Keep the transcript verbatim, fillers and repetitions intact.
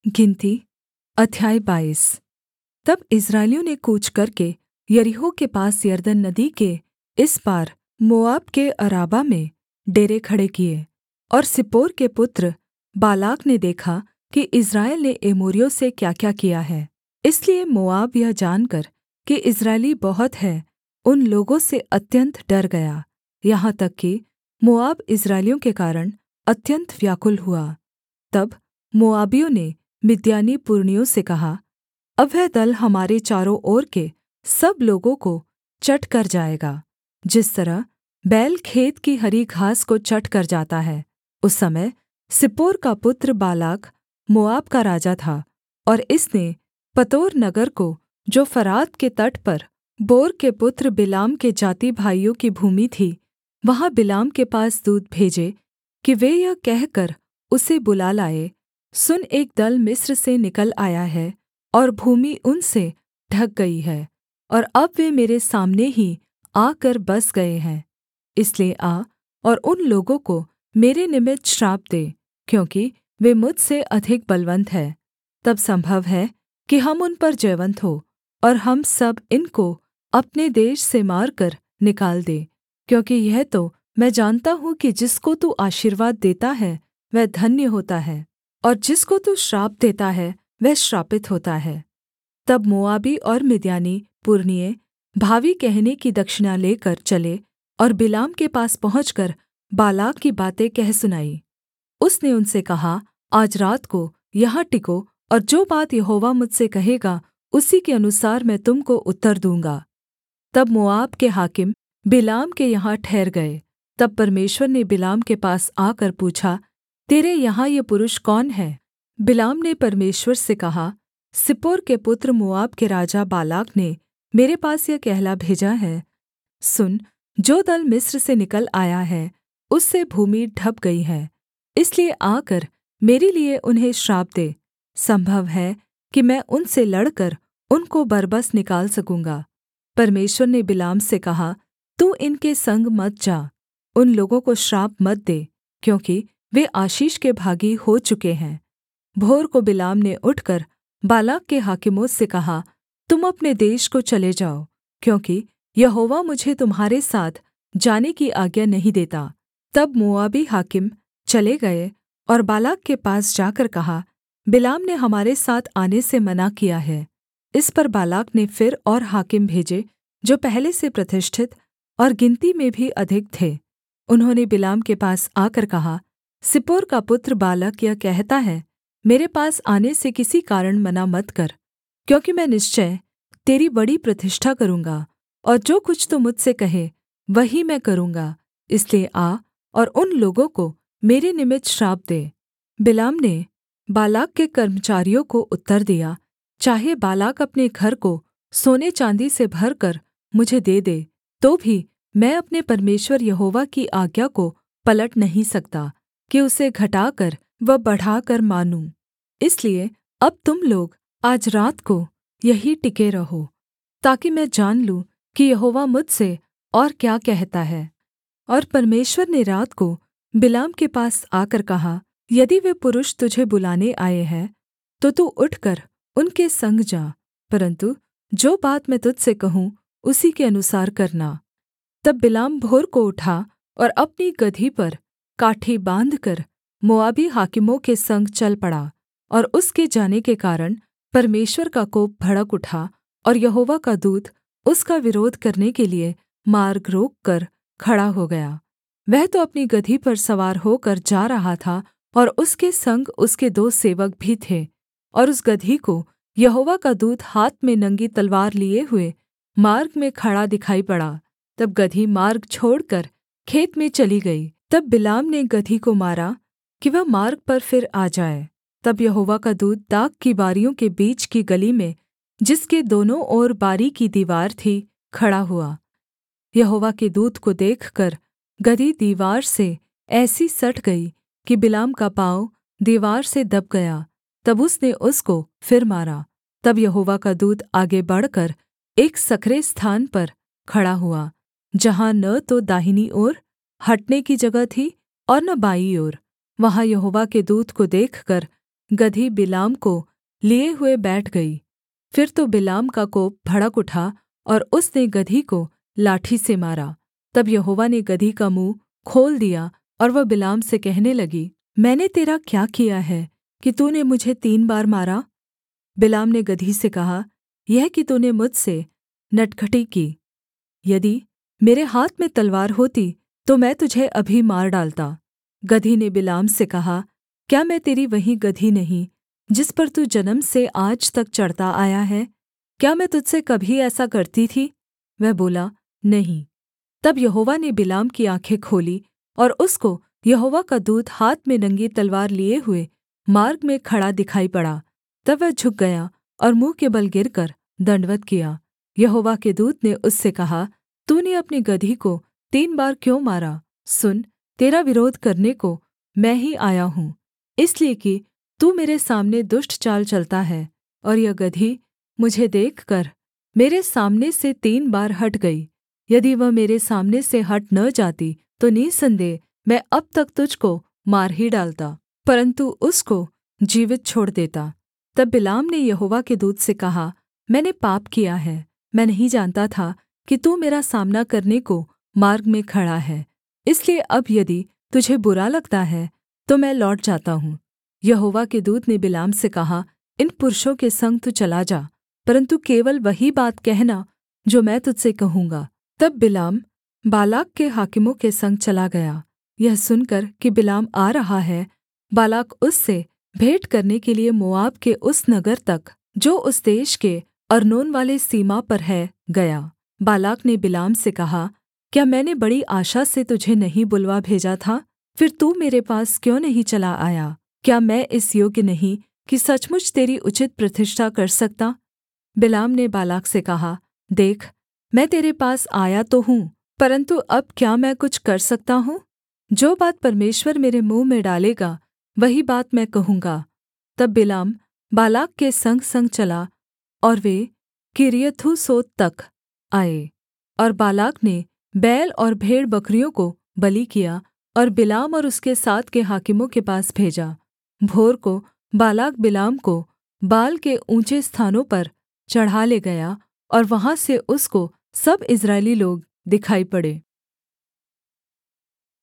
गिनती अध्याय बाईस। तब इस्राएलियों ने कूच करके यरीहो के पास यरदन नदी के इस पार मोआब के अराबा में डेरे खड़े किए। और सिप्पोर के पुत्र बालाक ने देखा कि इस्राएल ने एमोरियों से क्याक्या किया है, इसलिए मोआब यह जानकर कि इस्राएली बहुत हैं, उन लोगों से अत्यन्त डर गया, यहाँ तक कि मोआब इस्राएलियों के कारण अत्यन्त व्याकुल हुआ। तब मोआबियों ने मिद्यानी पुरनियों से कहा, अब वह दल हमारे चारों ओर के सब लोगों को चट कर जाएगा, जिस तरह बैल खेत की हरी घास को चट कर जाता है। उस समय सिप्पोर का पुत्र बालाक मोआब का राजा था, और इसने पतोर नगर को, जो फरात के तट पर बोर के पुत्र बिलाम के जाति भाइयों की भूमि थी, वहाँ बिलाम के पास दूत भेजे कि वे यह कहकर उसे बुला लाएँ, सुन, एक दल मिस्र से निकल आया है और भूमि उनसे ढक गई है, और अब वे मेरे सामने ही आकर बस गए हैं। इसलिए आ और उन लोगों को मेरे निमित्त श्राप दे, क्योंकि वे मुझसे अधिक बलवन्त हैं। तब सम्भव है कि हम उन पर जयवन्त हों, और हम सब इनको अपने देश से मारकर निकाल दें, क्योंकि यह तो मैं जानता हूँ कि जिसको तू आशीर्वाद देता है वह धन्य होता है, और जिसको तू श्राप देता है वह श्रापित होता है। तब मोआबी और मिद्यानी पुरनिये भावी कहने की दक्षिणा लेकर चले और बिलाम के पास पहुँचकर बालाक की बातें कह सुनाईं। उसने उनसे कहा, आज रात को यहाँ टिको, और जो बात यहोवा मुझसे कहेगा उसी के अनुसार मैं तुम को उत्तर दूँगा। तब मोआब के हाकिम बिलाम के यहाँ ठहर गए। तब परमेश्वर ने बिलाम के पास आकर पूछा, तेरे यहाँ ये पुरुष कौन है? बिलाम ने परमेश्वर से कहा, सिप्पोर के पुत्र मोआब के राजा बालाक ने मेरे पास यह कहला भेजा है, सुन, जो दल मिस्र से निकल आया है उससे भूमि ढँप गई है, इसलिए आकर मेरे लिये उन्हें श्राप दे। सम्भव है कि मैं उनसे लड़कर उनको बरबस निकाल सकूँगा। परमेश्वर ने बिलाम से कहा, तू इनके संग मत जा, उन लोगों को श्राप मत दे, क्योंकि वे आशीष के भागी हो चुके हैं। भोर को बिलाम ने उठकर बालाक के हाकिमों से कहा, तुम अपने देश को चले जाओ, क्योंकि यहोवा मुझे तुम्हारे साथ जाने की आज्ञा नहीं देता। तब मोआबी हाकिम चले गए और बालाक के पास जाकर कहा, बिलाम ने हमारे साथ आने से मना किया है। इस पर बालाक ने फिर और हाकिम भेजे, जो पहले से प्रतिष्ठित और गिनती में भी अधिक थे। उन्होंने बिलाम के पास आकर कहा, सिप्पोर का पुत्र बालाक यह कहता है, मेरे पास आने से किसी कारण मना मत कर, क्योंकि मैं निश्चय तेरी बड़ी प्रतिष्ठा करूँगा, और जो कुछ तू मुझसे कहे वही मैं करूँगा। इसलिए आ और उन लोगों को मेरे निमित्त श्राप दे। बिलाम ने बालाक के कर्मचारियों को उत्तर दिया, चाहे बालाक अपने घर को सोने चाँदी से भरकर मुझे दे दे, तो भी मैं अपने परमेश्वर यहोवा की आज्ञा को पलट नहीं सकता कि उसे घटाकर व बढ़ाकर मानूँ। इसलिए अब तुम लोग आज रात को यहीं टिके रहो, ताकि मैं जान लूँ कि यहोवा मुझसे और क्या कहता है। और परमेश्वर ने रात को बिलाम के पास आकर कहा, यदि वे पुरुष तुझे बुलाने आए हैं तो तू उठकर उनके संग जा, परन्तु जो बात मैं तुझसे कहूँ उसी के अनुसार करना। तब बिलाम भोर को उठा और अपनी गदही पर काठी बाँधकर मोआबी हाकिमों के संग चल पड़ा, और उसके जाने के कारण परमेश्वर का कोप भड़क उठा, और यहोवा का दूत उसका विरोध करने के लिए मार्ग रोककर खड़ा हो गया। वह तो अपनी गदही पर सवार होकर जा रहा था, और उसके संग उसके दो सेवक भी थे। और उस गदही को यहोवा का दूत हाथ में नंगी तलवार लिए हुए मार्ग में खड़ा दिखाई पड़ा। तब गदही मार्ग छोड़कर खेत में चली गई। तब बिलाम ने गदही को मारा कि वह मार्ग पर फिर आ जाए। तब यहोवा का दूत दाख की बारियों के बीच की गली में, जिसके दोनों ओर बारी की दीवार थी, खड़ा हुआ। यहोवा के दूत को देखकर गदही दीवार से ऐसी सट गई कि बिलाम का पाँव दीवार से दब गया। तब उसने उसको फिर मारा। तब यहोवा का दूत आगे बढ़कर एक सकरे स्थान पर खड़ा हुआ, जहाँ न तो दाहिनी ओर हटने की जगह थी और न बाईं ओर। वहाँ यहोवा के दूत को देखकर गदही बिलाम को लिए हुए बैठ गई। फिर तो बिलाम का कोप भड़क उठा और उसने गदही को लाठी से मारा। तब यहोवा ने गदही का मुँह खोल दिया और वह बिलाम से कहने लगी, मैंने तेरा क्या किया है कि तूने मुझे तीन बार मारा? बिलाम ने गदही से कहा, यह कि तूने मुझसे नटखटी की। यदि मेरे हाथ में तलवार होती तो मैं तुझे अभी मार डालता। गदही ने बिलाम से कहा, क्या मैं तेरी वही गदही नहीं जिस पर तू जन्म से आज तक चढ़ता आया है? क्या मैं तुझसे कभी ऐसा करती थी? वह बोला, नहीं। तब यहोवा ने बिलाम की आँखें खोली और उसको यहोवा का दूत हाथ में नंगी तलवार लिए हुए मार्ग में खड़ा दिखाई पड़ा। तब वह झुक गया और मुँह के बल गिरकर दण्डवत् किया। यहोवा के दूत ने उससे कहा, तूने अपनी गदही को तीन बार क्यों मारा? सुन, तेरा विरोध करने को मैं ही आया हूँ, इसलिए कि तू मेरे सामने दुष्ट चाल चलता है। और यह गदही मुझे देखकर मेरे सामने से तीन बार हट गई। यदि वह मेरे सामने से हट न जाती तो निःसन्देह मैं अब तक तुझको मार ही डालता, परन्तु उसको जीवित छोड़ देता। तब बिलाम ने यहोवा के दूत से कहा, मैंने पाप किया है। मैं नहीं जानता था कि तू मेरा सामना करने को मार्ग में खड़ा है। इसलिए अब यदि तुझे बुरा लगता है तो मैं लौट जाता हूँ। यहोवा के दूत ने बिलाम से कहा, इन पुरुषों के संग तू चला जा, परन्तु केवल वही बात कहना जो मैं तुझसे कहूँगा। तब बिलाम बालाक के हाकिमों के संग चला गया। यह सुनकर कि बिलाम आ रहा है, बालाक उससे भेंट करने के लिये मोआब के उस नगर तक, जो उस देश के अर्नोनवाले सीमा पर है, गया। बालाक ने बिलाम से कहा, क्या मैंने बड़ी आशा से तुझे नहीं बुलवा भेजा था? फिर तू मेरे पास क्यों नहीं चला आया? क्या मैं इस योग्य नहीं कि सचमुच तेरी उचित प्रतिष्ठा कर सकता? बिलाम ने बालाक से कहा, देख, मैं तेरे पास आया तो हूँ, परन्तु अब क्या मैं कुछ कर सकता हूँ? जो बात परमेश्वर मेरे मुँह में डालेगा वही बात मैं कहूँगा। तब बिलाम बालाक के संगसंग चला और वे किर्यथूसोत तक आए। और बालाक ने बैल और भेड़-बकरियों को बलि किया और बिलाम और उसके साथ के हाकिमों के पास भेजा। भोर को बालाक बिलाम को बाल के ऊँचे स्थानों पर चढ़ा ले गया और वहाँ से उसको सब इस्राएली लोग दिखाई पड़े।